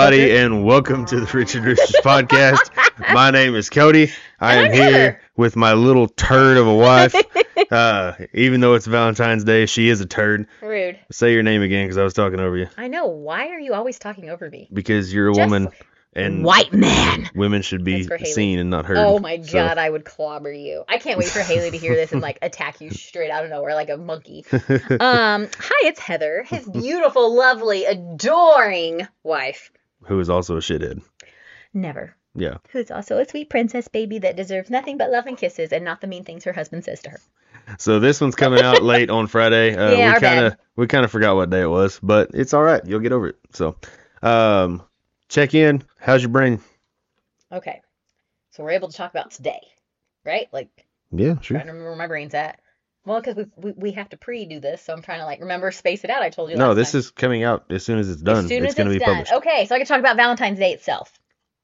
everybody, and welcome to the Richard Roosters podcast. My name is Cody. I am here with my little turd of a wife. Even though it's Valentine's Day, she is a turd. Rude. Say your name again, because I was talking over you. I know. Why are you always talking over me? Because you're a woman, and white man. Women should be seen and not heard. Oh my God, I would clobber you. I can't wait for Haley to hear this and attack you straight out of nowhere like a monkey. Hi, it's Heather, his beautiful, lovely, adoring wife. Who is also a shithead. Never. Yeah. Who's also a sweet princess baby that deserves nothing but love and kisses and not the mean things her husband says to her. So this one's coming out late on Friday. We kind of forgot what day it was, but it's all right. You'll get over it. So, check in. How's your brain? Okay. So we're able to talk about today, right? Yeah, sure. Trying to remember where my brain's at. Well, because we have to pre-do this, so I'm trying to remember, space it out. I told you. No, this is coming out as soon as it's done. As soon as it's going to be done. published. Okay, so I can talk about Valentine's Day itself.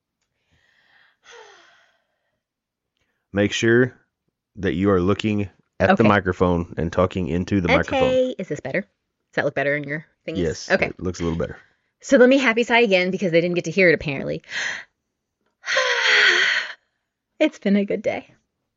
Make sure that you are looking at the microphone and talking into the microphone. Is this better? Does that look better in your thingies? Yes. Okay. It looks a little better. So let me happy sigh again because they didn't get to hear it apparently. It's been a good day.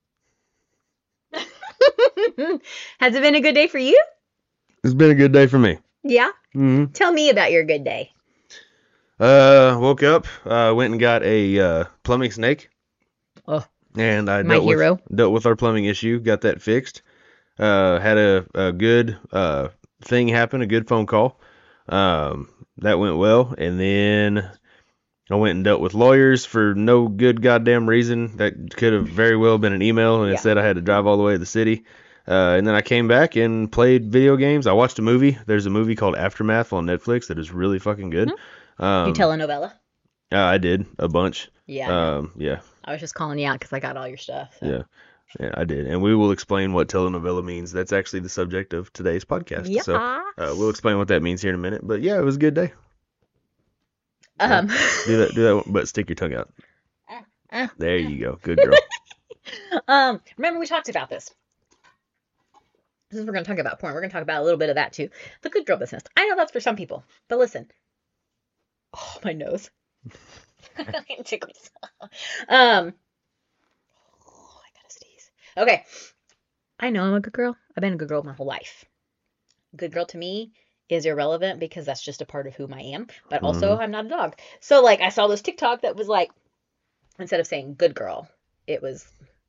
Has it been a good day for you? It's been a good day for me. Yeah? Mm-hmm. Tell me about your good day. Woke up, went and got a plumbing snake. Oh. And I dealt with our plumbing issue, got that fixed. Had a good thing happen, a good phone call. That went well. And then I went and dealt with lawyers for no good goddamn reason. That could have very well been an email, and instead I had to drive all the way to the city. And then I came back and played video games. I watched a movie. There's a movie called Aftermath on Netflix that is really fucking good. You telenovela? I did a bunch. Yeah. Yeah. I was just calling you out because I got all your stuff. So. Yeah, I did. And we will explain what telenovela means. That's actually the subject of today's podcast. Yeah. So we'll explain what that means here in a minute. But yeah, it was a good day. Do that, but stick your tongue out. There you go. Good girl. Remember we talked about this. Since we're going to talk about porn, we're going to talk about a little bit of that too. The good girl business. I know that's for some people, but listen. Oh, my nose. It tickles. I gotta sneeze. Okay. I know I'm a good girl. I've been a good girl my whole life. Good girl to me is irrelevant because that's just a part of who I am. But also, I'm not a dog. So, I saw this TikTok that was instead of saying good girl, it was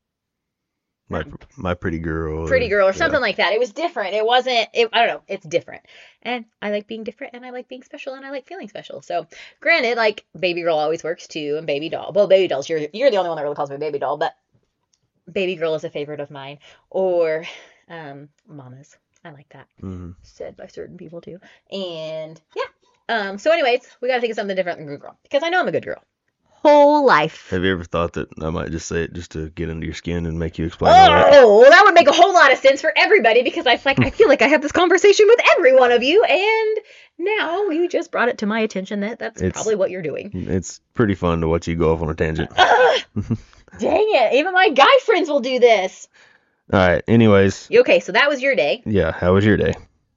my pretty girl. Pretty girl or something like that. It was different. It wasn't, I don't know. It's different. And I like being different and I like being special and I like feeling special. So granted, baby girl always works too and baby doll. Well, baby dolls, you're the only one that really calls me baby doll, but baby girl is a favorite of mine. Or mamas. I like that. Said by certain people too. And yeah. So anyways, we got to think of something different than good girl because I know I'm a good girl. Whole life. Have you ever thought that I might just say it just to get under your skin and make you explain? Oh, that would make a whole lot of sense for everybody because I feel like I have this conversation with every one of you, and now you just brought it to my attention that's probably what you're doing. It's pretty fun to watch you go off on a tangent. Dang it! Even my guy friends will do this. All right. Anyways. Okay, so that was your day. Yeah. How was your day?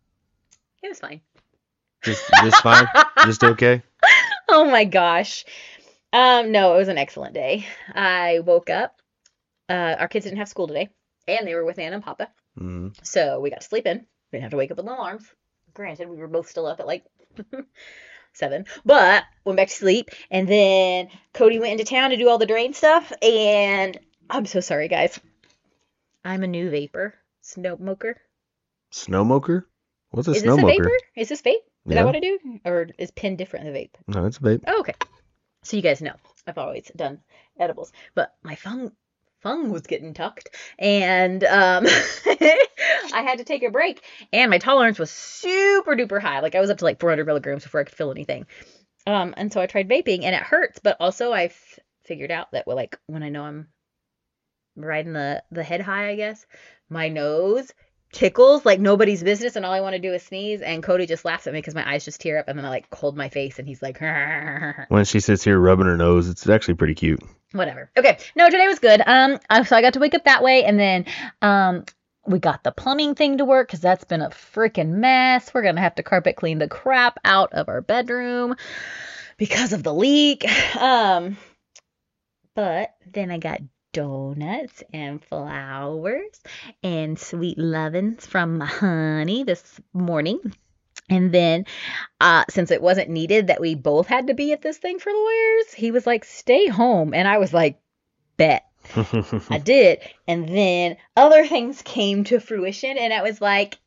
It was fine. Just fine. Just okay. Oh my gosh. No, it was an excellent day. I woke up. Our kids didn't have school today, and they were with Anna and Papa. So we got to sleep in. We didn't have to wake up with alarms. Granted, we were both still up at 7, but went back to sleep. And then Cody went into town to do all the drain stuff. And I'm so sorry, guys. I'm a new vapor. Snowmoker. Snowmoker? What's a snowmoker? Is this a vapor? Is this vape? Is that that what I do? Or is pen different than vape? No, it's a vape. Oh, okay. So you guys know, I've always done edibles, but my fung was getting tucked, and I had to take a break, and my tolerance was super duper high. I was up to 400 milligrams before I could feel anything. And so I tried vaping, and it hurts, but also I figured out that when I know I'm riding the head high, I guess, my nose tickles like nobody's business, and all I want to do is sneeze, and Cody just laughs at me because my eyes just tear up, and then I hold my face, and he's like, when she sits here rubbing her nose, it's actually pretty cute. Whatever. Okay. No, today was good. So I got to wake up that way, and then we got the plumbing thing to work because that's been a freaking mess. We're gonna have to carpet clean the crap out of our bedroom because of the leak. But then I got donuts and flowers and sweet lovin's from my honey this morning. And then, since it wasn't needed that we both had to be at this thing for lawyers, he was like, stay home. And I was like, bet. I did. And then other things came to fruition, and it was like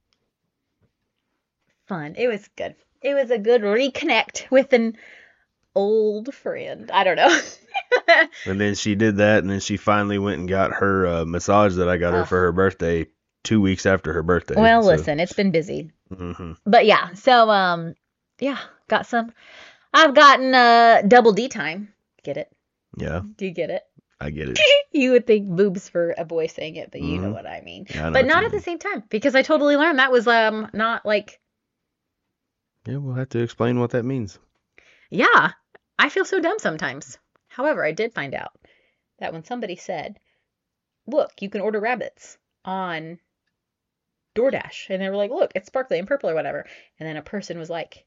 fun. It was good. It was a good reconnect with an old friend. I don't know. And then she did that, and then she finally went and got her massage that I got her for her birthday 2 weeks after her birthday. Well, listen, it's been busy. Mm-hmm. But yeah, so yeah, got some. I've gotten double D time. Get it? Yeah, Do you get it? I get it. You would think boobs for a boy saying it, but you know what I mean. Yeah, I know but what not you at the mean. same time, because I totally learned that was not like, Yeah, we'll have to explain what that means. yeah, I feel so dumb sometimes. However, I did find out that when somebody said, look, you can order rabbits on DoorDash, and they were like, look, it's sparkly and purple or whatever, and then a person was like,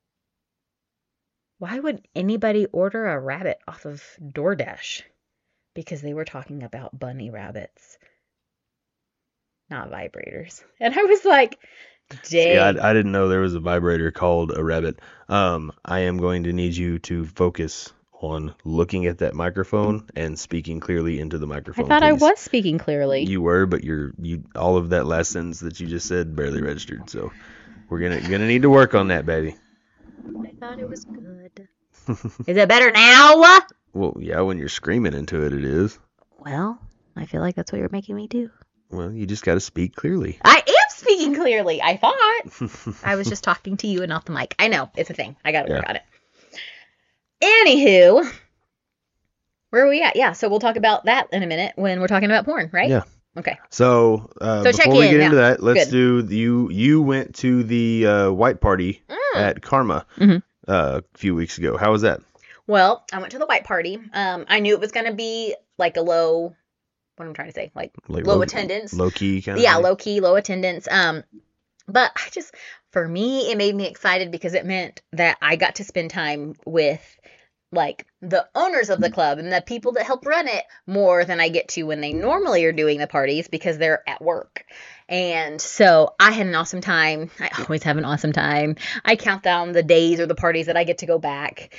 why would anybody order a rabbit off of DoorDash? Because they were talking about bunny rabbits, not vibrators. And I was like, dang. Yeah, I didn't know there was a vibrator called a rabbit. I am going to need you to focus on looking at that microphone and speaking clearly into the I microphone. thought I please. was speaking clearly. You were, but all of that last sentence that you just said barely registered. So we're gonna need to work on that, baby. I thought it was good. Is it better now? Well, yeah, when you're screaming into it, it is. Well, I feel like that's what you're making me do. Well, you just got to speak clearly. I am speaking clearly. I thought. I was just talking to you and off the mic. I know. It's a thing. I got to work on it. Anywho, where are we at? Yeah, so we'll talk about that in a minute when we're talking about porn, right? Yeah. Okay. So, check before we in, get yeah. into that, let's Good. do you went to the white party at Karma a few weeks ago. How was that? Well, I went to the white party. I knew it was going to be like a low, what I'm trying to say, like low attendance. Low key kind of Yeah, thing? low key, low attendance. But for me, it made me excited because it meant that I got to spend time with like the owners of the club and the people that help run it more than I get to when they normally are doing the parties because they're at work. And so I had an awesome time. I always have an awesome time. I count down the days or the parties that I get to go back.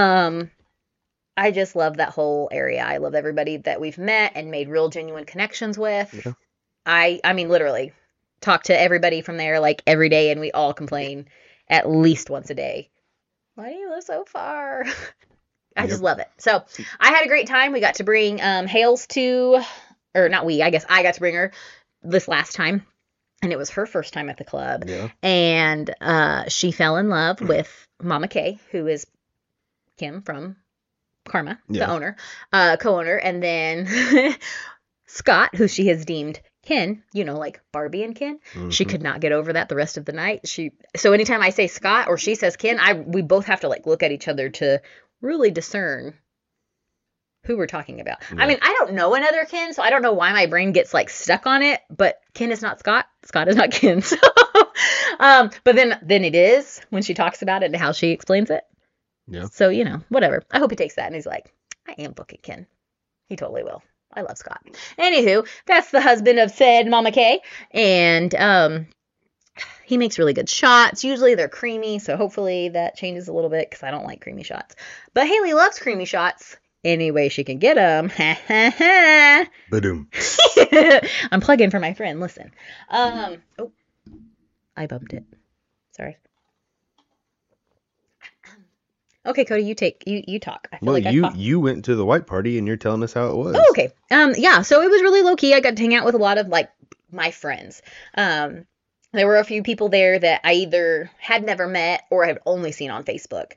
I just love that whole area. I love everybody that we've met and made real genuine connections with. Yeah. I mean, literally talk to everybody from there like every day, and we all complain at least once a day. Why do you live so far? I just love it. So I had a great time. We got to bring Hales to, or not we, I guess I got to bring her this last time. And it was her first time at the club. Yeah. And she fell in love with Mama Kay, who is Kim from Karma, the owner, co-owner. And then Scott, who she has deemed Ken, like Barbie and Ken. Mm-hmm. She could not get over that the rest of the night. So anytime I say Scott or she says Ken, we both have to like look at each other to really discern who we're talking about. Yeah. I mean, I don't know another Ken, so I don't know why my brain gets like stuck on it, but Ken is not Scott. Scott is not Ken. So, but then it is when she talks about it and how she explains it. Yeah. So, whatever. I hope he takes that and he's like, I am booking Ken. He totally will. I love Scott. Anywho, that's the husband of said Mama Kay. And he makes really good shots. Usually they're creamy, so hopefully that changes a little bit because I don't like creamy shots. But Haley loves creamy shots any way she can get them. Ba-doom. I'm plugging for my friend. Listen. Oh, I bumped it. Sorry. Okay, Cody, you talk. I feel like you went to the white party and you're telling us how it was. Oh, okay. Yeah, so it was really low key. I got to hang out with a lot of like my friends. There were a few people there that I either had never met or had only seen on Facebook.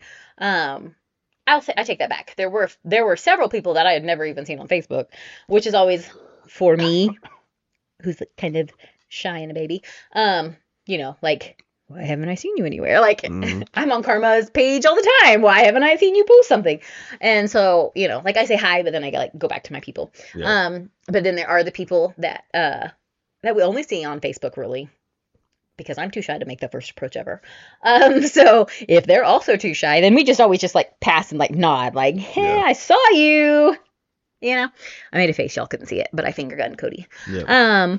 I take that back. There were several people that I had never even seen on Facebook, which is always for me, who's kind of shy and a baby. Like, why haven't I seen you anywhere? Like, I'm on Karma's page all the time. Why haven't I seen you post something? And so, like I say hi, but then I like go back to my people. Yeah. But then there are the people that we only see on Facebook really, because I'm too shy to make the first approach ever. So if they're also too shy, then we just always just like pass and like nod, like, hey, Yeah. I saw you. You know, I made a face, y'all couldn't see it, but I finger gunned Cody. Yeah.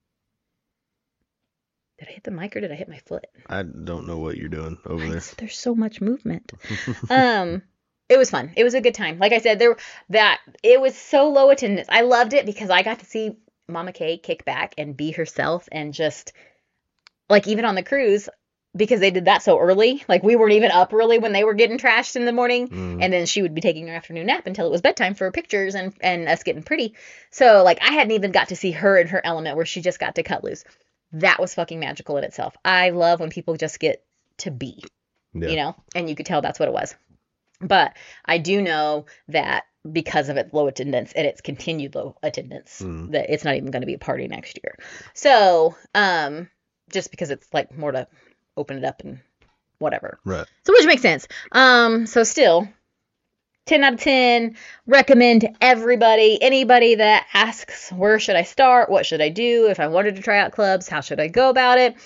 Did I hit the mic or did I hit my foot? I don't know what you're doing over there. There's so much movement. It was fun. It was a good time. Like I said, it was so low attendance. I loved it because I got to see Mama Kay kick back and be herself, and just like even on the cruise, because they did that so early. Like we weren't even up early when they were getting trashed in the morning, and then she would be taking her afternoon nap until it was bedtime for pictures and us getting pretty. So like I hadn't even got to see her in her element where she just got to cut loose. That was fucking magical in itself. I love when people just get to be, Yeah. you know, and you could tell that's what it was. But I do know that because of its low attendance and its continued low attendance, that it's not even going to be a party next year. So, just because it's like more to open it up and whatever. Right. So, which makes sense. So still, 10 out of 10, recommend to everybody, anybody that asks, where should I start? What should I do? If I wanted to try out clubs, how should I go about it?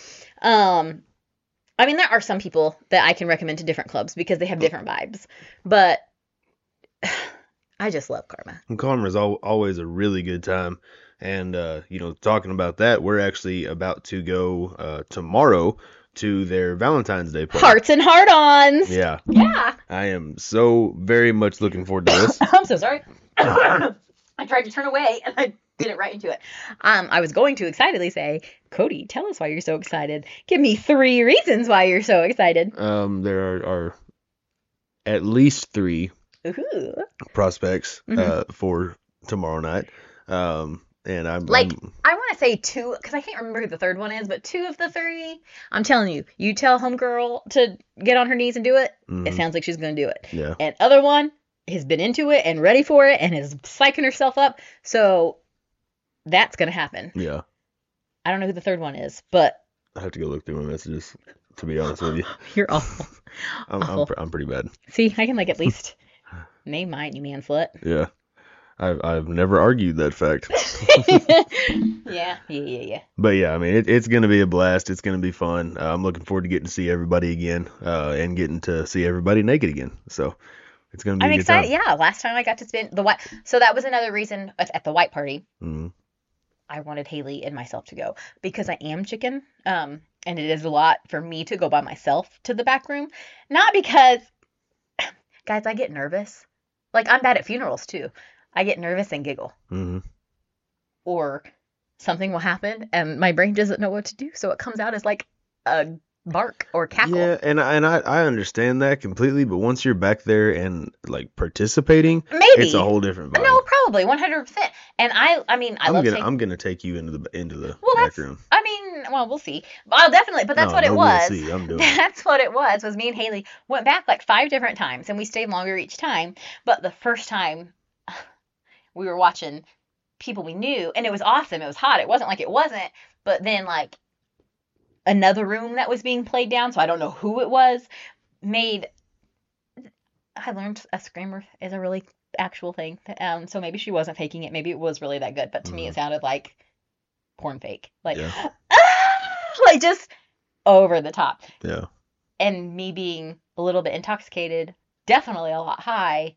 I mean, there are some people that I can recommend to different clubs because they have different vibes, but I just love Karma. And Karma is always a really good time. And, talking about that, we're actually about to go tomorrow to their Valentine's Day party. Hearts and heart-ons. Yeah. Yeah. I am so very much looking forward to this. I'm so sorry. I tried to turn away and I did it right into it. I was going to excitedly say, Cody, tell us why you're so excited. Give me 3 reasons why you're so excited. There are at least 3 Ooh. prospects for tomorrow night. And I want to say 2, because I can't remember who the third one is, but 2 of the 3, I'm telling you, you tell homegirl to get on her knees and do it, it sounds like she's going to do it. Yeah. And other one has been into it and ready for it and is psyching herself up, so that's going to happen. Yeah. I don't know who the third one is, but I have to go look through my messages, to be honest with you. You're awful. I'm pretty bad. See, I can like at least name mine, you man slut. Yeah. I've never argued that fact. Yeah. But yeah, I mean, it's going to be a blast. It's going to be fun. I'm looking forward to getting to see everybody again, and getting to see everybody naked again. So it's going to be I'm a good excited. time. Yeah, last time I got to spend the white. So that was another reason at the white party. Mm-hmm. I wanted Haley and myself to go because I am chicken. And it is a lot for me to go by myself to the back room. Not because, guys, I get nervous. Like, I'm bad at funerals too. I get nervous and giggle. Mm-hmm. Or something will happen and my brain doesn't know what to do. So it comes out as like a bark or cackle. Yeah, and I understand that completely, but once you're back there and like participating, maybe it's a whole different vibe. No, probably 100%. And I mean, I'm gonna take you into the back room. I mean, well, we'll see. I'll definitely, but that's what it was. We'll see. I'm doing That's what it was me and Haley went back like 5 different times and we stayed longer each time. But the first time we were watching people we knew and it was awesome. It was hot. It wasn't like it wasn't. But then like another room that was being played down, so I don't know who it was, I learned a screamer is a really actual thing. So maybe she wasn't faking it. Maybe it was really that good. But to me, it sounded like porn fake. Like, like just over the top. Yeah. And me being a little bit intoxicated, definitely a lot high,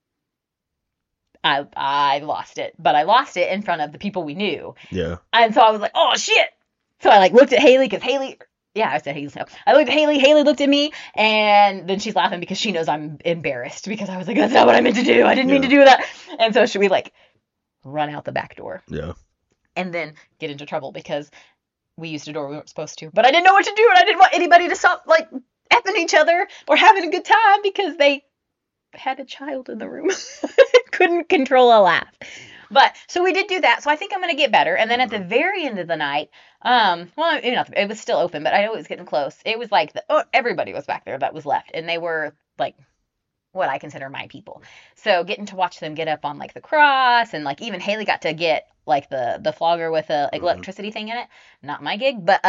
I lost it. But I lost it in front of the people we knew. Yeah. And so I was like, oh, shit. So I like looked at Haley because Haley... Yeah, I said Haley. I looked at Haley. Haley looked at me, and then she's laughing because she knows I'm embarrassed because I was like, "That's not what I meant to do. I didn't mean to do that." And so should we like run out the back door? Yeah. And then get into trouble because we used a door we weren't supposed to. But I didn't know what to do, and I didn't want anybody to stop like effing each other or having a good time because they had a child in the room. Couldn't control a laugh. But so we did do that. So I think I'm going to get better. And then at the very end of the night, well, maybe not, it was still open, but I know it was getting close. It was like everybody was back there that was left, and they were like what I consider my people. So getting to watch them get up on like the cross, and like even Haley got to get like the flogger with a electricity thing in it. Not my gig, but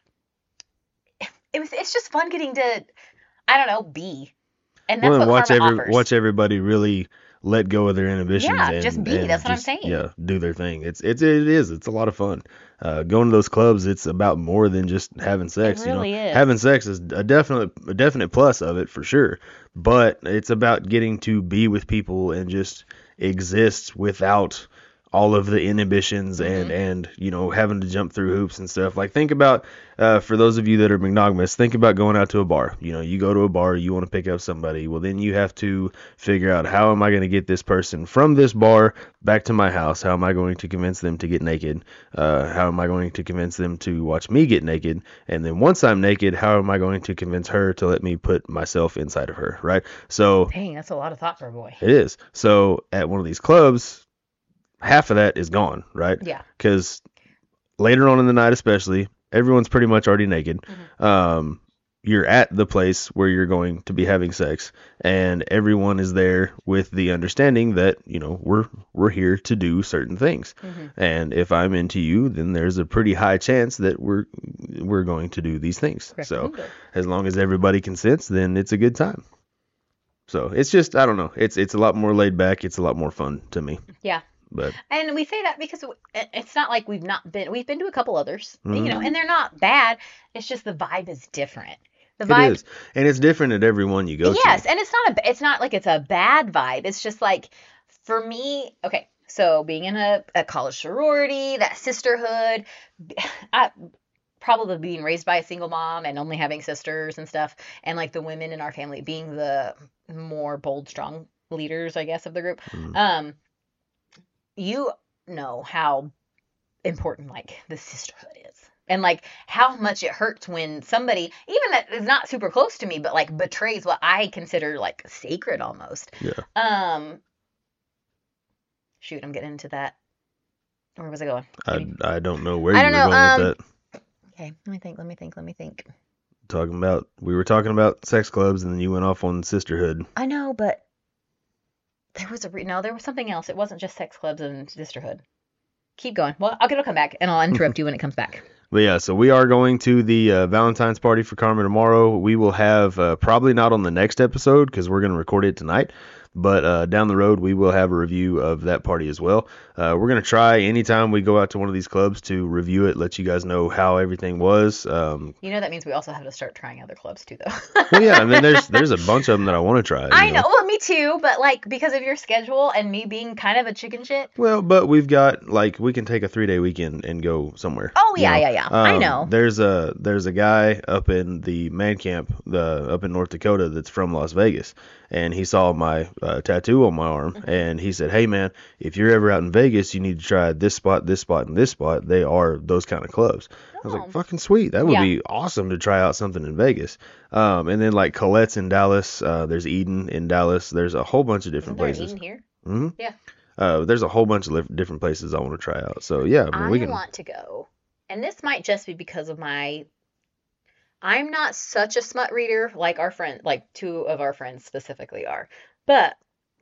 it's just fun getting to, I don't know, be. And that's what Karma offers. Watch everybody really let go of their inhibitions Yeah, just be. and That's what I'm just saying. do their thing. It's a lot of fun. Going to those clubs, it's about more than just having It sex. really Having is. sex is a definite plus of it for sure, but it's about getting to be with people and just exist without all of the inhibitions Hmm. and having to jump through hoops and stuff. Like think about for those of you that are monogamous, think about going out to a bar. You go to a bar, you want to pick up somebody. Well, then you have to figure out, how am I going to get this person from this bar back to my house? How am I going to convince them to get naked? How am I going to convince them to watch me get naked? And then once I'm naked, how am I going to convince her to let me put myself inside of her, right? So Dang, that's a lot of thought for a boy. it is. So at one of these clubs, half of that is gone, right? Yeah. Because later on in the night, especially, everyone's pretty much already naked. Hmm. You're at the place where you're going to be having sex, and everyone is there with the understanding that we're here to do certain things. Hmm. And if I'm into you, then there's a pretty high chance that we're going to do these things. So Correctamundo. as long as everybody consents, then it's a good time. So it's just, I don't know, it's a lot more laid back. It's a lot more fun to me. Yeah. But And we say that because it's not like we've been to a couple others, mhm. and they're not bad. It's just the vibe is different. The It vibe, is, and it's different at every one you go to. yes, and it's not like it's a bad vibe. It's just like, for me, okay, so being in a college sorority, that sisterhood, I probably being raised by a single mom and only having sisters and stuff, and like the women in our family being the more bold, strong leaders, I guess, of the group. Mm. Um, you know how important like the sisterhood is, and like how much it hurts when somebody, even that is not super close to me, but like betrays what I consider like sacred almost. Yeah, um Shoot, I'm getting into that. Where was I going? I don't know where I you don't were know. going with that. Okay, let me think. We were talking about sex clubs, and then you went off on sisterhood. I know, but there was something else. It wasn't just sex clubs and sisterhood. Keep going. Well, it'll come back, and I'll interrupt you when it comes back. But yeah, so we are going to the Valentine's party for Carmen tomorrow. We will have probably not on the next episode because we're going to record it tonight, but down the road we will have a review of that party as well. We're going to try anytime we go out to one of these clubs to review it, let you guys know how everything was. That means we also have to start trying other clubs too, though. Well, yeah, I mean, there's a bunch of them that I want to try. I know. Well, me too, but like because of your schedule and me being kind of a chicken shit. Well, but we've got we can take a 3-day weekend and go somewhere. Oh yeah, yeah. I know. There's a guy up in the man camp, up in North Dakota, that's from Las Vegas, and he saw my tattoo on my arm, and he said, "Hey man, if you're ever out in Vegas, you need to try this spot, and this spot. They are those kind of clubs." I was like, Oh. "Fucking sweet! That would Yeah. be awesome to try out something in Vegas." And then like Colette's in Dallas. There's Eden in Dallas. There's a whole bunch of Isn't different there an places. Eden here? hmm Yeah. There's a whole bunch of different places I want to try out. So yeah, I mean, we I can. want to go, and this might just be because of I'm not such a smut reader like our friend, like two of our friends specifically are, but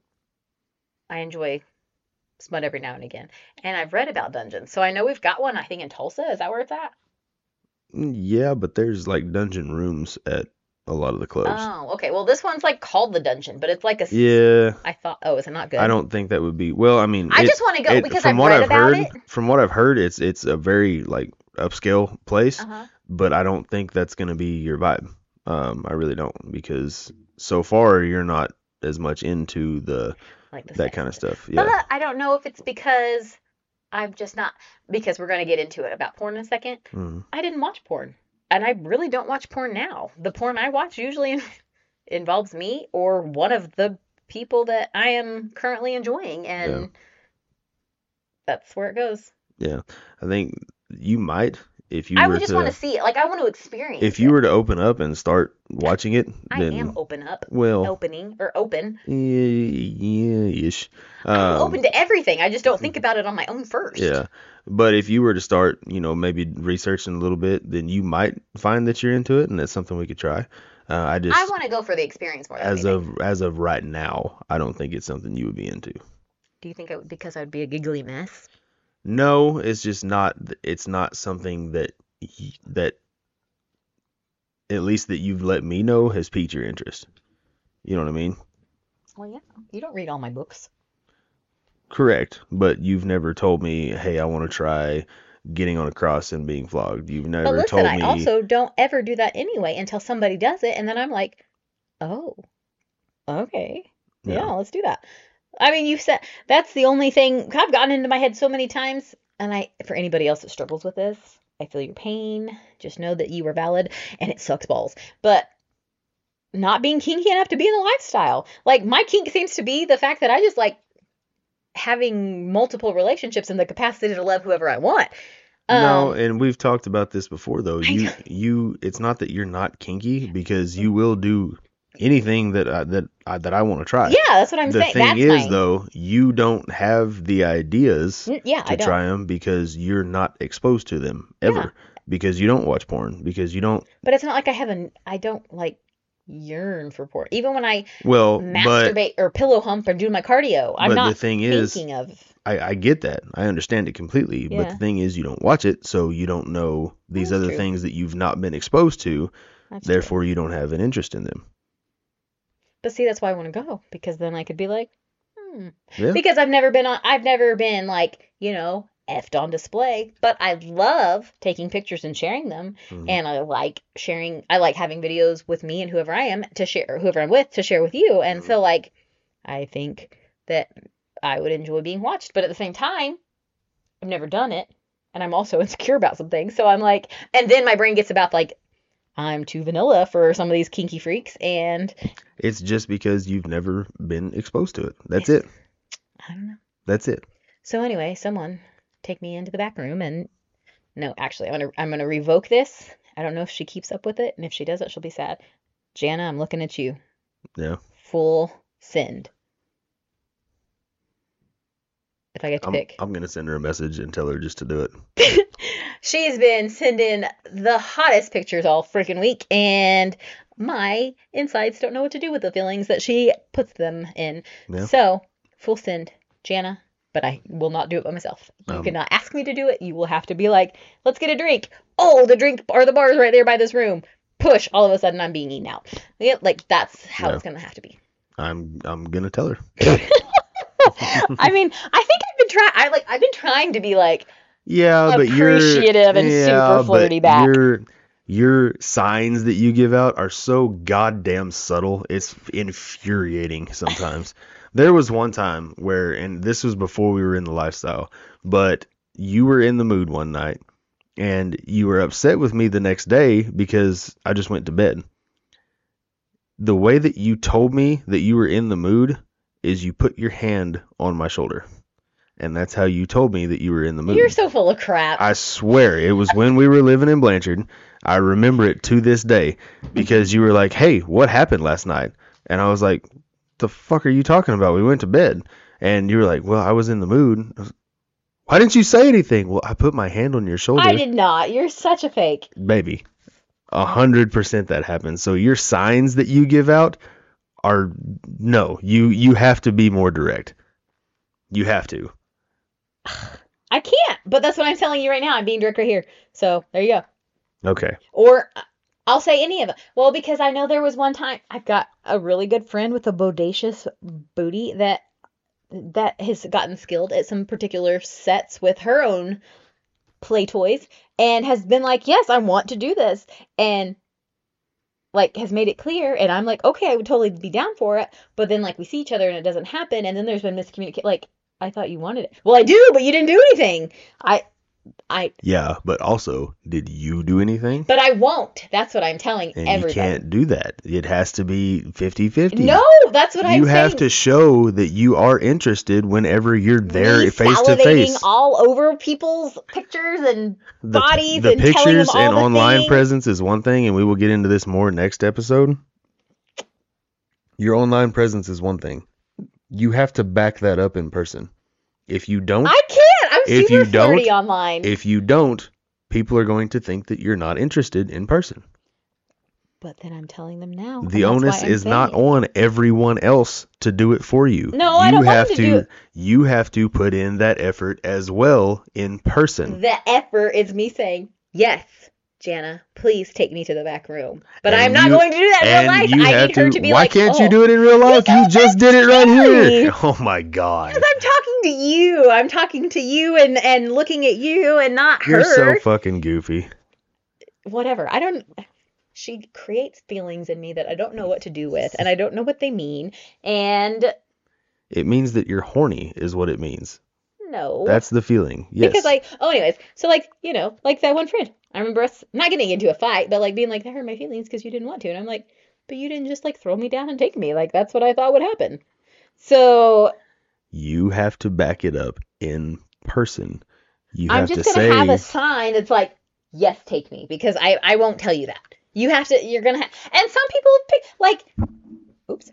I enjoy smut every now and again. And I've read about dungeons, so I know we've got one. I think in Tulsa. Is that where it's at? Yeah, but there's like dungeon rooms at a lot of the clubs. Oh, okay. Well, this one's like called the dungeon, but it's like a. Yeah, I thought. Oh, is it not good? I don't think that would be. Well, I mean, I just want to go because from I've what read I've about heard, it. from what I've heard, it's a very like upscale place, Uh-huh. but I don't think that's gonna be your vibe. I really don't, because so far you're not as much into Like the that sex kind of stuff. stuff. Yeah. But I don't know if it's because I'm just not, because we're going to get into it about porn in a second. Mhm. I didn't watch porn. And I really don't watch porn now. The porn I watch usually involves me or one of the people that I am currently enjoying. And Yeah. that's where it goes. Yeah. I think you might, if you I were would just want to, to see it. Like, I want to experience if you it. were to open up and start watching it, I then am open. yeah, ish. I'm open to everything. I just don't think about it on my own first. Yeah, but if you were to start, maybe researching a little bit, then you might find that you're into it, and that's something we could try. I want to go for the experience more than anything. as of right now, I don't think it's something you would be into. Do you think it would, because I'd be a giggly mess? No, it's just not. It's not something that at least that you've let me know has piqued your interest. You know what I mean? Well, yeah. You don't read all my books. Correct, but you've never told me, hey, I want to try getting on a cross and being flogged. You've But never listen, told I me, also don't ever do that anyway until somebody does it, and then I'm like, oh, okay, yeah, no. let's do that. I mean, you said that's the only thing I've gotten into my head so many times, and for anybody else that struggles with this, I feel your pain. Just know that you were valid, and it sucks balls. But not being kinky enough to be in the lifestyle. Like, my kink seems to be the fact that I just like having multiple relationships and the capacity to love whoever I want. No, and we've talked about this before though. I It's not that you're not kinky because you will do anything that I want to try. Yeah, that's what I'm The saying. thing That's is my though, you don't have the ideas yeah, I to don't. try them because you're not exposed to them ever. Yeah. Because you don't watch porn. Because you don't. But it's not like I don't like yearn for porn. Even when I Well, but masturbate or pillow hump or do my cardio, I'm but the not thing is, thinking of. I get that. I understand it completely. But Yeah. the thing is, you don't watch it, so you don't know these That's other true. things that you've not been exposed to. That's true. Therefore, you don't have an interest in them. But see, that's why I want to go, because then I could be like, Yeah. Because I've never been like, effed on display, but I love taking pictures and sharing them. Mhm. And I like having videos with me and whoever I am to share, or whoever I'm with to share with you. And so like, I think that I would enjoy being watched, but at the same time, I've never done it. And I'm also insecure about some things. So I'm like, and then my brain gets about like, I'm too vanilla for some of these kinky freaks. And It's just because you've never been exposed to it. That's it. I don't know. That's it. So anyway, someone take me into the back room and no, actually, I'm gonna revoke this. I don't know if she keeps up with it, and if she doesn't, she'll be sad. Jana, I'm looking at you. Yeah. Full send. If I get to pick. I'm gonna send her a message and tell her just to do it. She's been sending the hottest pictures all freaking week, and my insides don't know what to do with the feelings that she puts them in. Yeah. So, full send, Jana, but I will not do it by myself. You cannot ask me to do it. You will have to be like, let's get a drink. Oh, the drink or the bar is right there by this room. Push, all of a sudden I'm being eaten out. Yeah, like that's how it's gonna have to be. I'm gonna tell her. I mean, I think I've been trying to be like, yeah, but appreciative and super flirty back. Your signs that you give out are so goddamn subtle. It's infuriating sometimes. There was one time where, and this was before we were in the lifestyle, but you were in the mood one night and you were upset with me the next day because I just went to bed. The way that you told me that you were in the mood is you put your hand on my shoulder. And that's how you told me that you were in the mood. You're so full of crap. I swear, it was when we were living in Blanchard. I remember it to this day because you were like, hey, what happened last night? And I was like, the fuck are you talking about? We went to bed. And you were like, well, I was in the mood. Why didn't you say anything? Well, I put my hand on your shoulder. I did not. You're such a fake. Baby, 100% that happens. So your signs that you give out are, no, you have to be more direct. You have to. I can't, but that's what I'm telling you right now. I'm being direct right here. So there you go. Okay. Or I'll say any of it. Well, because I know there was one time I've got a really good friend with a bodacious booty that has gotten skilled at some particular sets with her own play toys and has been like, yes, I want to do this. And like has made it clear. And I'm like, okay, I would totally be down for it. But then like we see each other and it doesn't happen. And then there's been miscommunication. Like, I thought you wanted it. Well, I do, but you didn't do anything. Yeah, but also, did you do anything? But I won't. That's what I'm telling And everybody. you can't do that. It has to be 50-50. No, that's what I'm saying. You have to show that you are interested whenever you're there Me face to salivating face. all over people's pictures and bodies The and telling them pictures all and the online things. presence is one thing, and we will get into this more next episode. Your online presence is one thing. You have to back that up in person. If you don't, I can't. I'm If super you don't- flirty online. if you don't, people are going to think that you're not interested in person. But then I'm telling them now. and The that's onus why I'm is not saying it. on everyone else to do it for you. No, I don't want them to do it. You have to put in that effort as well in person. The effort is me saying, yes, Jana, please take me to the back room. But And I'm not you- going to do that in real And life. you I have need her to be why like, can't oh, you do it in real life? You because just I'm did it right scary. here. Oh my God. Because I'm talking you. I'm talking to you and looking at you and not her. You're so fucking goofy. Whatever. She creates feelings in me that I don't know what to do with, and I don't know what they mean. And It means that you're horny, is what it means. no. That's the feeling. Yes. Because anyways, so like that one friend. I remember us not getting into a fight, but like being like, that hurt my feelings because you didn't want to. And I'm like, but you didn't just like throw me down and take me. Like that's what I thought would happen. So you have to back it up in person. I'm just gonna have a sign that's like, yes, take me, because I won't tell you that. You have to. You're gonna have. And some people pick like, oops.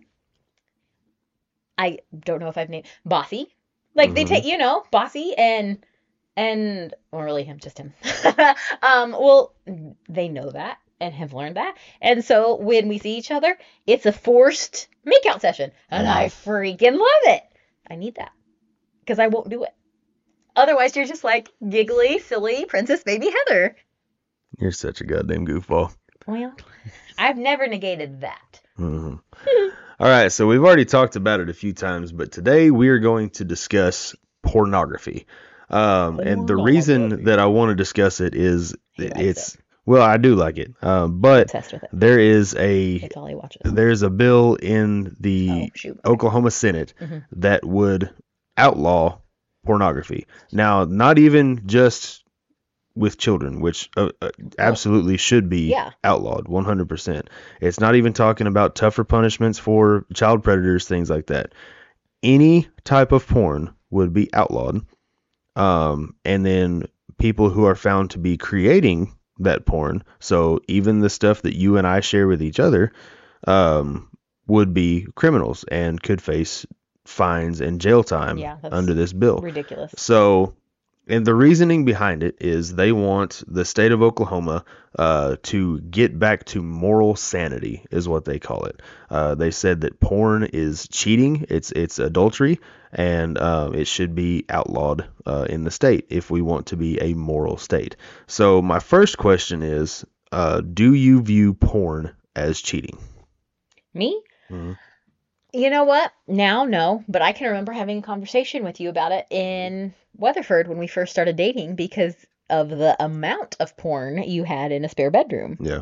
I don't know if I've named Bossy. Like they take, Bossy and well, really him, just him. Well, they know that and have learned that. And so when we see each other, it's a forced makeout session. And I freaking love it. I need that. Because I won't do it. Otherwise, you're just like giggly, silly Princess Baby Heather. You're such a goddamn goofball. Well, I've never negated that. Mm-hmm. All right, so we've already talked about it a few times, but today we are going to discuss pornography. And the reason that I want to discuss it is well, I do like it, but Obsessed with it. It's all he watches. There's a bill in the Oklahoma Senate that would outlaw pornography. Now, not even just with children, which absolutely should be outlawed 100%. It's not even talking about tougher punishments for child predators, things like that. Any type of porn would be outlawed. And then people who are found to be creating that porn, so even the stuff that you and I share with each other, would be criminals and could face fines and jail time under this bill. Ridiculous. So, and the reasoning behind it is they want the state of Oklahoma to get back to moral sanity, is what they call it. They said that porn is cheating, it's adultery, and it should be outlawed in the state if we want to be a moral state. So my first question is, do you view porn as cheating? Me? Mm-hmm. You know what? Now, no, but I can remember having a conversation with you about it in Weatherford when we first started dating because of the amount of porn you had in a spare bedroom. Yeah.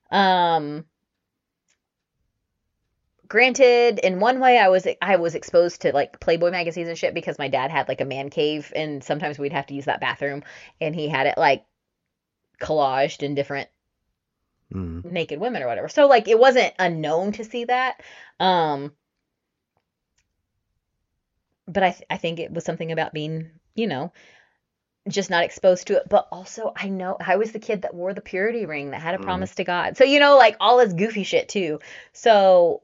Granted, in one way I was exposed to like Playboy magazines and shit because my dad had like a man cave and sometimes we'd have to use that bathroom and he had it like collaged in different naked women or whatever. So like it wasn't unknown to see that. But I think it was something about being, just not exposed to it. But also, I know I was the kid that wore the purity ring that had a promise to God. So, like all this goofy shit too. So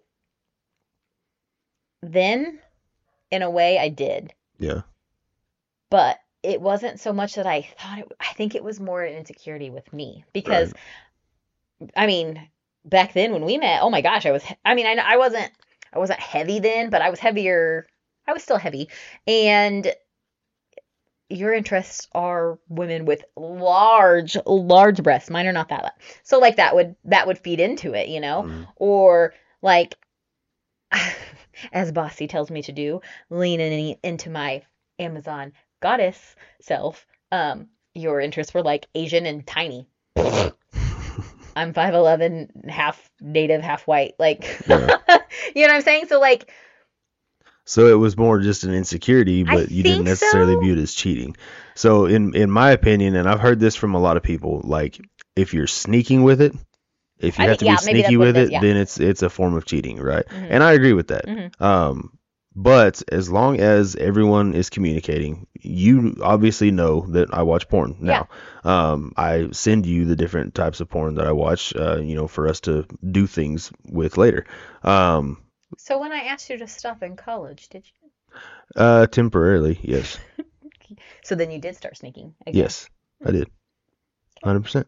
then, in a way, I did. Yeah. But it wasn't so much that I thought it. I think it was more an insecurity with me because, I mean, back then when we met, oh my gosh, I wasn't heavy then, but I was heavier. I was still heavy, and your interests are women with large breasts. Mine are not that. So like that would feed into it, or like, as Bossy tells me to do, leaning into my Amazon goddess self. Your interests were like Asian and tiny. I'm 5'11", half native, half white. Like, you know what I'm saying? So like. So it was more just an insecurity, but you didn't necessarily view it as cheating. So in my opinion, and I've heard this from a lot of people, like if you're sneaking with it, if you have to be sneaky with it, then it's a form of cheating, right? Mm-hmm. And I agree with that. Mm-hmm. But as long as everyone is communicating, you obviously know that I watch porn now. Yeah. I send you the different types of porn that I watch, for us to do things with later. So when I asked you to stop in college, did you? Temporarily, yes. So then you did start sneaking again? Yes, I did. 100%.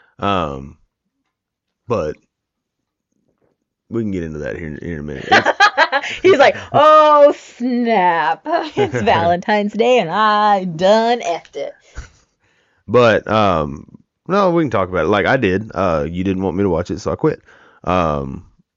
But we can get into that here in a minute. He's like, oh, snap. It's Valentine's Day and I done effed it. But, no, we can talk about it. Like I did. You didn't want me to watch it, so I quit.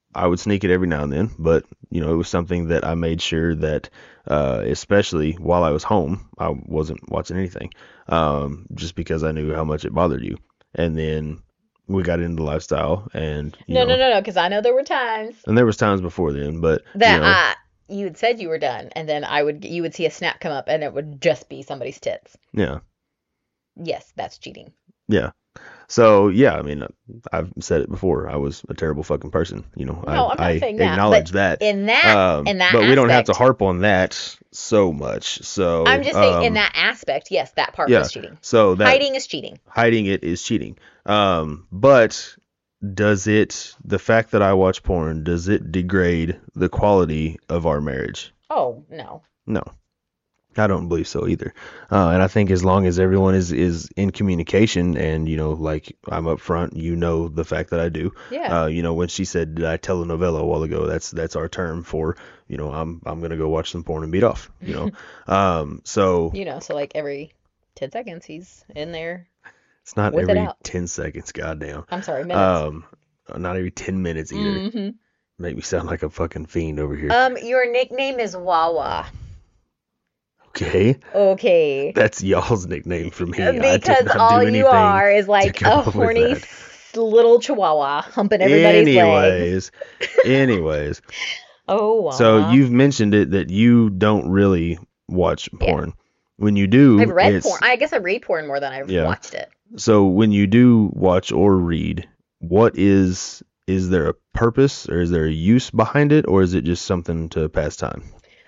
I would sneak it every now and then, but you know, it was something that I made sure that, especially while I was home, I wasn't watching anything, just because I knew how much it bothered you. And then we got into the lifestyle, and you No, no, know, no, no, because I know there were times and there was times before then, but you that know, you had said you were done, and then you would see a snap come up, and it would just be somebody's tits. yeah, Yes, that's cheating. yeah. So yeah, I mean, I've said it before. I was a terrible fucking person. You know, No, I'm not I saying that, acknowledge but that. in that But we don't have to aspect, harp on that so much. I'm So, just saying in that aspect, yes, that part yeah. was cheating. So that Hiding is cheating. hiding it is cheating. But the fact that I watch porn, does it degrade the quality of our marriage? Oh, no. No. I don't believe so either. And I think as long as everyone is in communication and, you know, like I'm up front, you know, the fact that I do. Yeah. You know, when she said, did I tell a novella a while ago? That's our term for, you know, I'm gonna go watch some porn and beat off. You know, so So like every 10 seconds he's in there it's not with it every out. 10 seconds. Goddamn. I'm sorry, minutes. Not every 10 minutes either. Mm-hmm. Make me sound like a fucking fiend over here. Your nickname is Wawa. Okay. Okay. That's y'all's nickname for me. I did Because not all do you anything are is to like come a up with horny that. little chihuahua humping everybody's legs. Anyways, Oh, Wawa. so you've mentioned it that you don't really watch Yeah. porn. When you do, I've read it's porn. I guess I read porn more than I've Yeah. watched it. so when you do watch or read, what is there a purpose or is there a use behind it, or is it just something to pass time?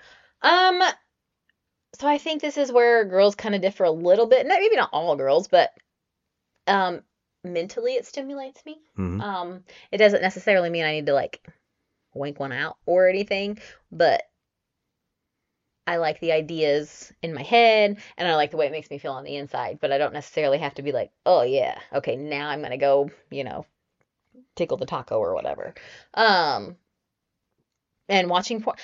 So I think this is where girls kind of differ a little bit. Maybe not all girls, but mentally it stimulates me. Hmm. It doesn't necessarily mean I need to like wink one out or anything, but I like the ideas in my head and I like the way it makes me feel on the inside, but I don't necessarily have to be like, oh yeah, okay, now I'm gonna go, tickle the taco or whatever. And watching porn,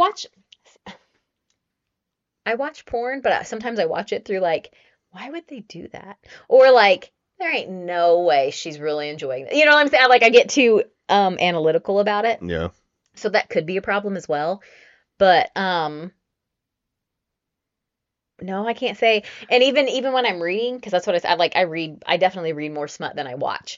I watch porn, but sometimes I watch it through like, why would they do that? Or like, there ain't no way she's really enjoying it. You know what I'm saying? Like I get too analytical about it. Yeah. So that could be a problem as well. But no, I can't say. And even when I'm reading, because that's what I said, I definitely read more smut than I watch.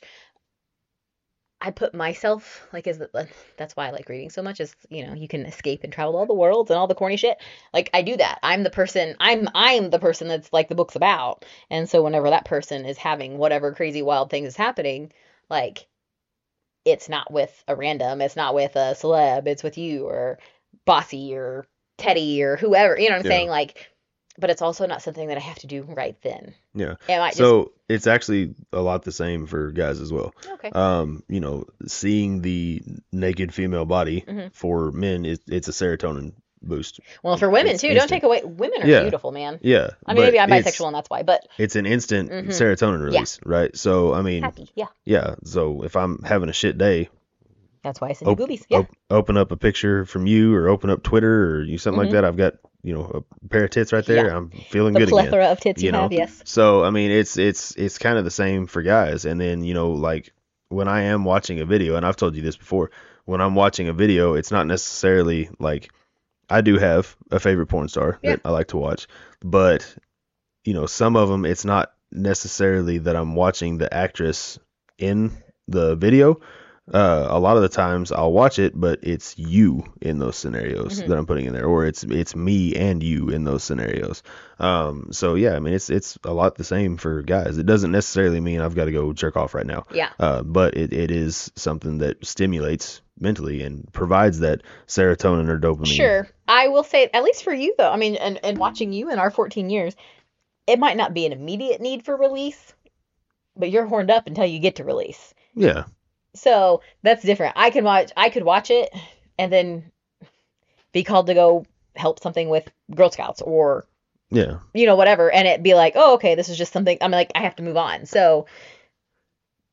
I put myself like that's why I like reading so much is you can escape and travel all the worlds and all the corny shit. Like I do that. I'm the person that's like the book's about. And so whenever that person is having whatever crazy wild thing is happening, like it's not with a random, it's not with a celeb, it's with you or Bossy or Teddy or whoever, you know what I'm Yeah. saying? Like, but it's also not something that I have to do right then. Yeah. It might So it's actually a lot the same for guys as well. Okay. Seeing the naked female body Mhm. for men it's a serotonin boost. Well, for women It's too. Don't instant. take away. Women are Yeah. beautiful, man. Yeah. I mean, but maybe I'm it's bisexual and that's why, but it's an instant Mhm. serotonin release, right? So I mean, happy. Yeah. yeah. So if I'm having a shit day, That's why I send you op- boobies. Yeah. open up a picture from you or open up Twitter or something like Mhm. that. I've got a pair of tits right there. Yeah. I'm feeling The good again. plethora of tits you know? have, yes. So I mean, it's kind of the same for guys. And then like when I am watching a video, and I've told you this before, when I'm watching a video, it's not necessarily like I do have a favorite porn star Yeah. that I like to watch, but some of them it's not necessarily that I'm watching the actress in the video. A lot of the times I'll watch it, but it's you in those scenarios Mhm. that I'm putting in there, or it's me and you in those scenarios. So yeah, I mean it's a lot the same for guys. It doesn't necessarily mean I've got to go jerk off right now. Yeah. But it is something that stimulates mentally and provides that serotonin or dopamine. Sure. I will say, at least for you though, I mean, and watching you in our 14 years, it might not be an immediate need for release, but you're horned up until you get to release. Yeah. So that's different. I could watch it and then be called to go help something with Girl Scouts or Yeah. whatever, and it be like, oh, okay, this is just something. I'm like, I have to move on. So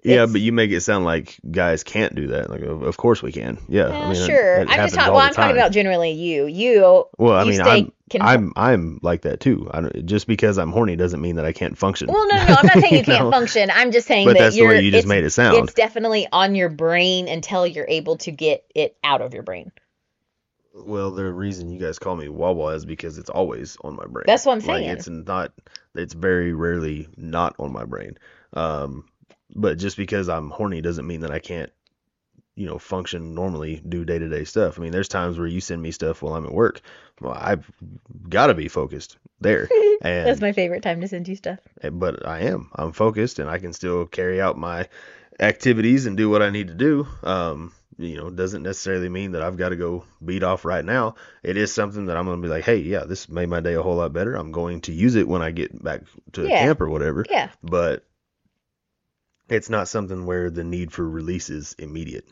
Yeah, It's, but you make it sound like guys can't do that. Like, of course we can. Yeah, I mean, sure. it I'm just happens talking. all Well, the I'm talking time. about generally you. Well, I You mean, stay. I'm like that too. I don't, just because I'm horny doesn't mean that I can't function. Well, no. I'm not saying you can't know? function. I'm just saying But that that's the way you just made it sound. It's definitely on your brain until you're able to get it out of your brain. Well, the reason you guys call me Wawa is because it's always on my brain. That's what I'm saying. Like, it's very rarely not on my brain. But just because I'm horny doesn't mean that I can't, function normally, do day-to-day stuff. I mean, there's times where you send me stuff while I'm at work. Well, I've got to be focused there. And That's my favorite time to send you stuff. but I'm focused and I can still carry out my activities and do what I need to do. Doesn't necessarily mean that I've got to go beat off right now. It is something that I'm going to be like, hey, yeah, this made my day a whole lot better. I'm going to use it when I get back to the camp or whatever. Yeah. But it's not something where the need for release is immediate,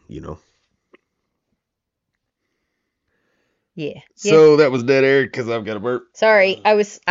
Yeah. So that was dead air because I've got a burp. Sorry,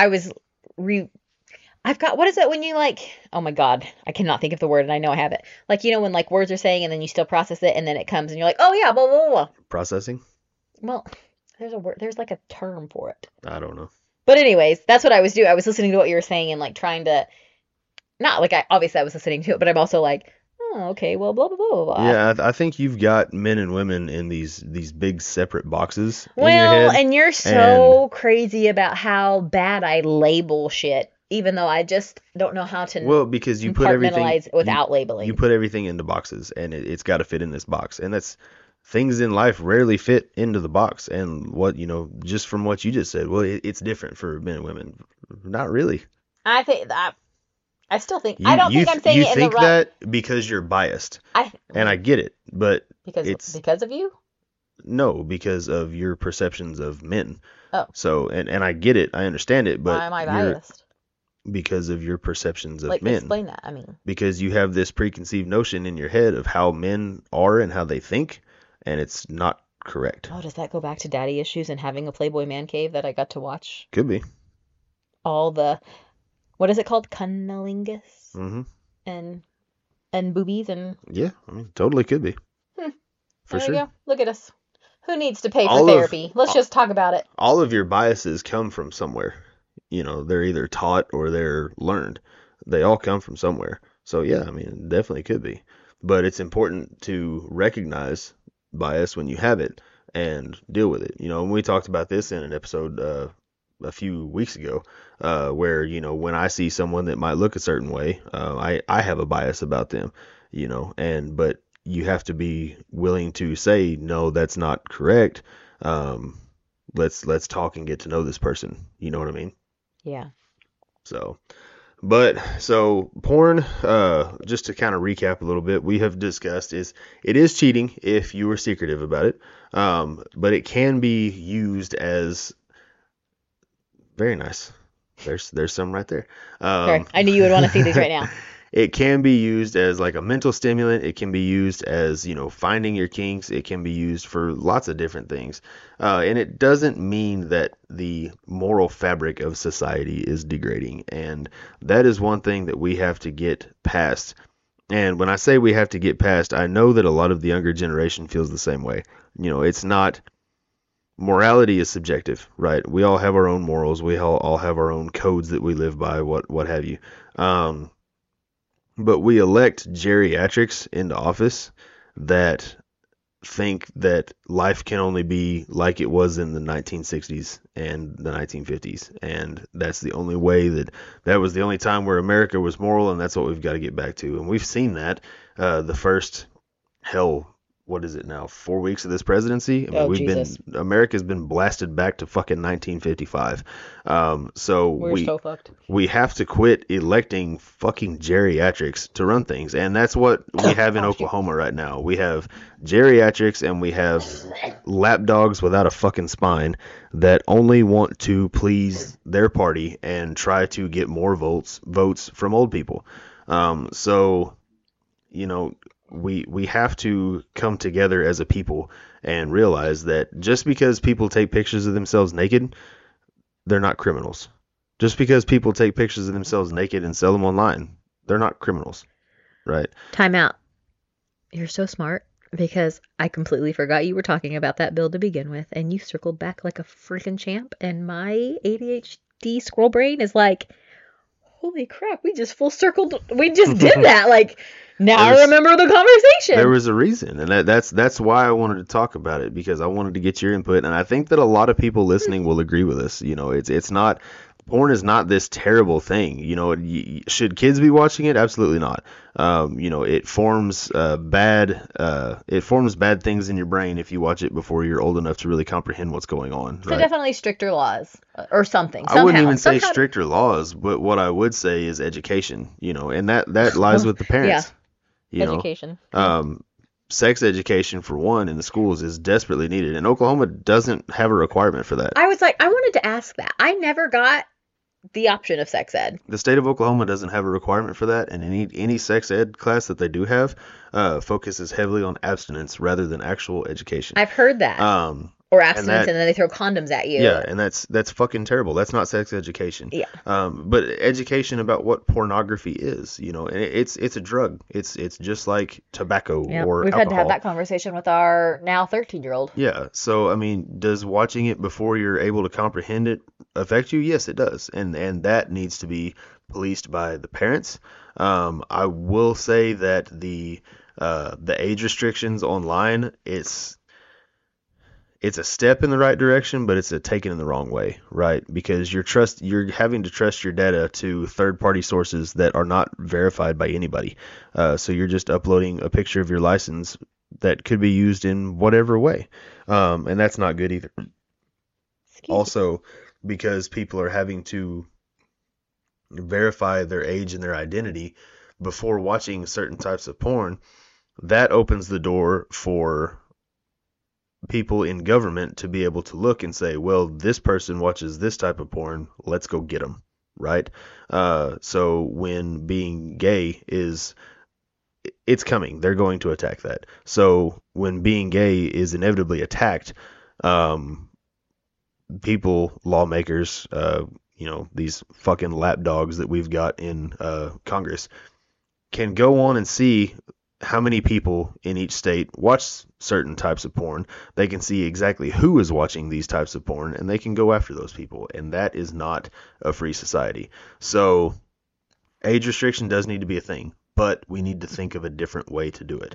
I've got, what is it when you like, oh my God, I cannot think of the word and I know I have it. Like, when like words are saying and then you still process it and then it comes and you're like, oh yeah, blah, blah, blah. Processing? Well, there's a word, there's like a term for it. I don't know. But anyways, that's what I was doing. I was listening to what you were saying and like trying to, not like obviously I was listening to it, but I'm also like, oh, okay, well, blah, blah, blah, blah. Yeah, I think you've got men and women in these big separate boxes in your Well, head. and you're so crazy about how bad I label shit, even though I just don't know how to because you put everything compartmentalize without labeling. You put everything into boxes, and it's got to fit in this box. And that's things in life rarely fit into the box. And what just from what you just said, well, it's different for men and women. Not really. I think that. I still think I don't think I'm saying it in the right. You think that because you're biased, and I get it, but because of you. No, because of your perceptions of men. Oh. So and I get it, I understand it, but why am I biased? Because of your perceptions of like, men. Explain that. I mean, because you have this preconceived notion in your head of how men are and how they think, and it's not correct. Oh, does that go back to daddy issues and having a Playboy man cave that I got to watch? Could be. All the, what is it called? Cunnilingus? Mm-hmm. And boobies and... Yeah, I mean, totally could be. For sure. There you go. Look at us. Who needs to pay for therapy? Let's just talk about it. All of your biases come from somewhere. They're either taught or they're learned. They all come from somewhere. So yeah, I mean, it definitely could be. But it's important to recognize bias when you have it and deal with it. When we talked about this in an episode a few weeks ago, where when I see someone that might look a certain way, I have a bias about them, but you have to be willing to say, no, that's not correct. Let's talk and get to know this person. You know what I mean? Yeah. So porn, just to kind of recap a little bit, we have discussed it is cheating if you are secretive about it. But it can be used as very nice. There's some right there. Sorry, I knew you would want to see these right now. It can be used as like a mental stimulant. It can be used as, finding your kinks. It can be used for lots of different things. And it doesn't mean that the moral fabric of society is degrading. And that is one thing that we have to get past. And when I say we have to get past, I know that a lot of the younger generation feels the same way. It's not... Morality is subjective, right? We all have our own morals. We all have our own codes that we live by, what have you. But we elect geriatrics into office that think that life can only be like it was in the 1960s and the 1950s. And that's the only way that was the only time where America was moral, and that's what we've got to get back to. And we've seen that the first, what is it now, 4 weeks of this presidency? I mean, America's been blasted back to fucking 1955. So we're so fucked. We have to quit electing fucking geriatrics to run things. And that's what we have in Oklahoma right now. We have geriatrics and we have lapdogs without a fucking spine that only want to please their party and try to get more votes from old people. We have to come together as a people and realize that just because people take pictures of themselves naked, they're not criminals. Just because people take pictures of themselves naked and sell them online, they're not criminals. right? Time out. You're so smart because I completely forgot you were talking about that bill to begin with, and you circled back like a freaking champ. And my ADHD squirrel brain is like, holy crap, we just full circled. We just did that. Like, now I remember the conversation. There was a reason, and that's why I wanted to talk about it, because I wanted to get your input, and I think that a lot of people listening will agree with us. You know, it's not, porn is not this terrible thing. You know, should kids be watching it? Absolutely not. You know, it forms bad things in your brain if you watch it before you're old enough to really comprehend what's going on. So right? definitely stricter laws or something. I wouldn't even say stricter laws, but what I would say is education. You know, and that lies with the parents. You education. Sex education, for one, in the schools is desperately needed, and Oklahoma doesn't have a requirement for that. I wanted to ask that. I never got the option of sex ed. The state of Oklahoma doesn't have a requirement for that, and any sex ed class that they do have focuses heavily on abstinence rather than actual education. I've heard that. Or abstinence, and then they throw condoms at you. Yeah, and that's fucking terrible. That's not sex education. Yeah. But education about what pornography is, you know, and it's a drug. It's just like tobacco or we've alcohol. had to have that conversation with our now 13-year-old. Yeah. So I mean, does watching it before you're able to comprehend it affect you? Yes, it does, and that needs to be policed by the parents. I will say that the age restrictions online, it's a step in the right direction, but it's a taken in the wrong way, right? Because you're having to trust your data to third-party sources that are not verified by anybody. So you're just uploading a picture of your license that could be used in whatever way, and that's not good either. Also, because people are having to verify their age and their identity before watching certain types of porn, that opens the door for people in government to be able to look and say, well, this person watches this type of porn, let's go get them, right? So when being gay it's coming, they're going to attack that. So when being gay is inevitably attacked, people, lawmakers, you know, these fucking lapdogs that we've got in Congress can go on and see how many people in each state watch certain types of porn. They can see exactly who is watching these types of porn, and they can go after those people. And that is not a free society. So age restriction does need to be a thing, but we need to think of a different way to do it.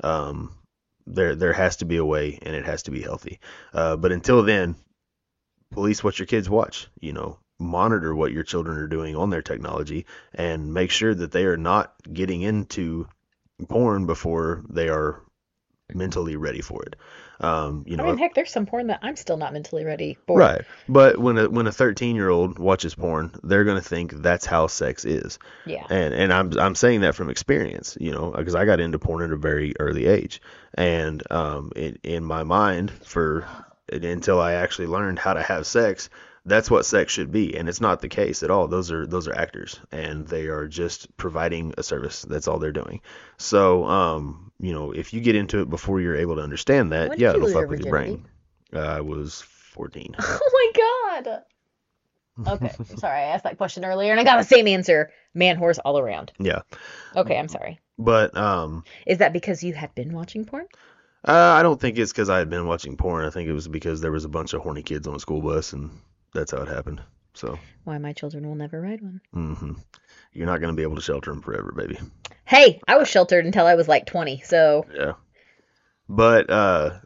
There has to be a way, and it has to be healthy. But until then, police what your kids watch. You know, monitor what your children are doing on their technology, and make sure that they are not getting into porn before they are mentally ready for it. You know, I mean, heck, there's some porn that I'm still not mentally ready for. Right. But when a 13-year-old watches porn, they're going to think that's how sex is. Yeah. And I'm saying that from experience, you know, because I got into porn at a very early age, and in my mind, until I actually learned how to have sex, that's what sex should be, and it's not the case at all. Those are actors, and they are just providing a service. That's all they're doing. So, you know, if you get into it before you're able to understand that, When did you it'll lose fuck your with your brain. I was 14. Oh my god. Okay, I'm sorry. I asked that question earlier, and I got the same answer. Man, horse all around. Yeah. Okay, I'm sorry. But is that because you had been watching porn? I don't think it's because I had been watching porn. I think it was because there was a bunch of horny kids on a school bus, and that's how it happened. So why my children will never ride one. Mm-hmm. You're not going to be able to shelter them forever, baby. Hey, I was sheltered until I was like 20, so. Yeah. But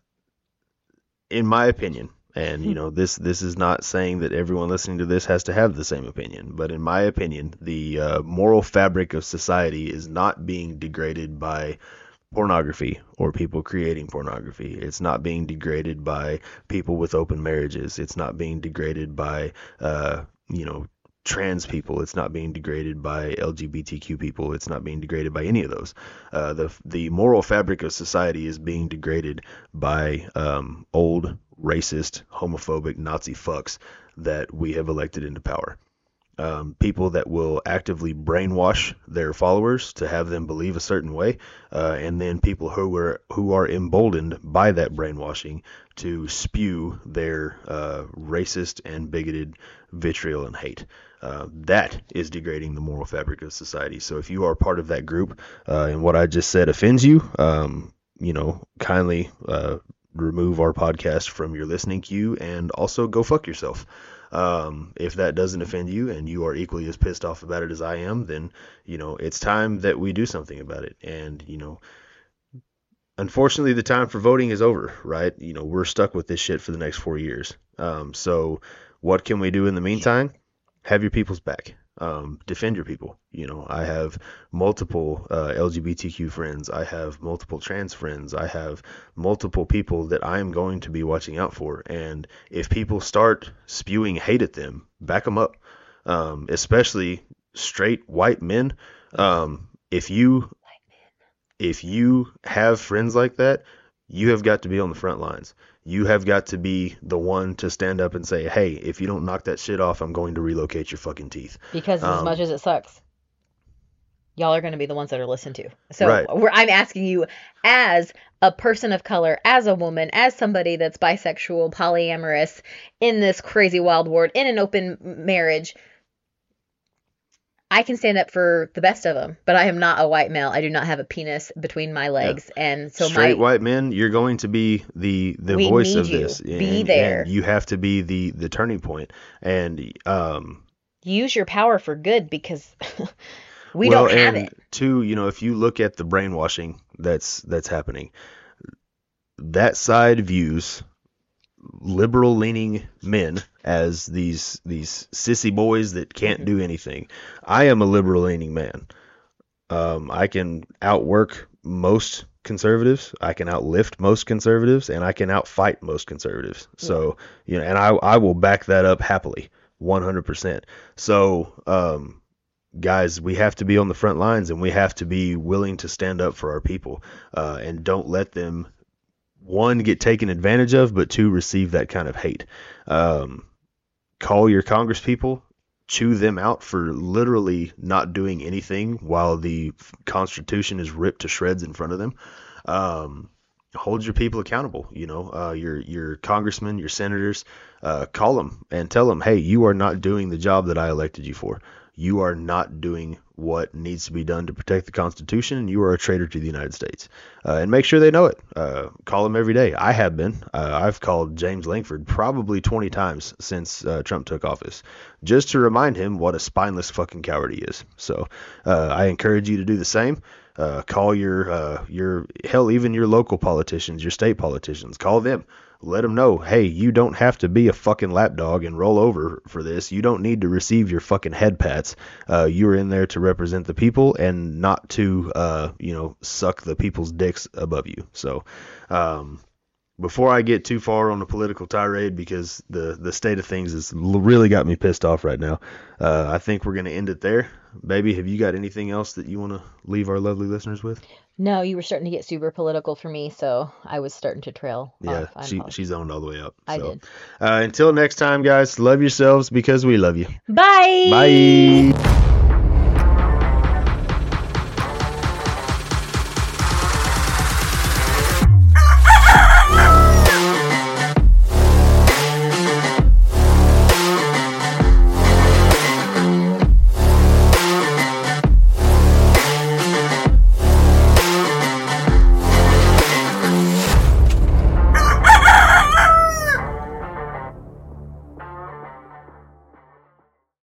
in my opinion, and you know, this is not saying that everyone listening to this has to have the same opinion, but in my opinion, the moral fabric of society is not being degraded by pornography or people creating pornography. It's not being degraded by people with open marriages. It's not being degraded by you know, trans people. It's not being degraded by LGBTQ people. It's not being degraded by any of those. The moral fabric of society is being degraded by old racist, homophobic Nazi fucks that we have elected into power. people that will actively brainwash their followers to have them believe a certain way, and then people who are emboldened by that brainwashing to spew their racist and bigoted vitriol and hate. That is degrading the moral fabric of society. So if you are part of that group, and what I just said offends you, kindly remove our podcast from your listening queue, and also go fuck yourself. If that doesn't offend you and you are equally as pissed off about it as I am, then, it's time that we do something about it. And, unfortunately, the time for voting is over, right? We're stuck with this shit for the next 4 years. So what can we do in the meantime? Have your people's back. Defend your people. I have multiple LGBTQ friends. I have multiple trans friends. I have multiple people that I am going to be watching out for. And if people start spewing hate at them, back them up. Especially straight white men. If you have friends like that, you have got to be on the front lines. You have got to be the one to stand up and say, hey, if you don't knock that shit off, I'm going to relocate your fucking teeth. Because as much as it sucks, y'all are going to be the ones that are listened to. So right. I'm asking you, as a person of color, as a woman, as somebody that's bisexual, polyamorous, in this crazy wild world, in an open marriage, I can stand up for the best of them, but I am not a white male. I do not have a penis between my legs, and so straight white men, you're going to be the voice of this. Be there. And you have to be the turning point, and use your power for good, because we don't have it. Two, if you look at the brainwashing that's happening, that side views liberal leaning men as these sissy boys that can't do anything. I am a liberal leaning man. I can outwork most conservatives, I can outlift most conservatives, and I can outfight most conservatives. So, and I will back that up happily, 100%. So, guys, we have to be on the front lines, and we have to be willing to stand up for our people, and don't let them, one, get taken advantage of, but two, receive that kind of hate. Call your Congress people, chew them out for literally not doing anything while the Constitution is ripped to shreds in front of them. Hold your people accountable. Your congressmen, your senators, call them and tell them, hey, you are not doing the job that I elected you for. You are not doing what needs to be done to protect the Constitution, and you are a traitor to the United States. And make sure they know it. Call them every day. I have been. I've called James Langford probably 20 times since Trump took office, just to remind him what a spineless fucking coward he is. So I encourage you to do the same. Call your hell, even your local politicians, your state politicians. Call them. Let them know, hey, you don't have to be a fucking lapdog and roll over for this. You don't need to receive your fucking head pats. You're in there to represent the people and not to, suck the people's dicks above you. So, before I get too far on the political tirade, because the state of things has really got me pissed off right now, I think we're going to end it there. Baby, have you got anything else that you want to leave our lovely listeners with? No, you were starting to get super political for me, so I was starting to trail off. She zoned all the way up. I did. Until next time, guys, love yourselves because we love you. Bye. Bye.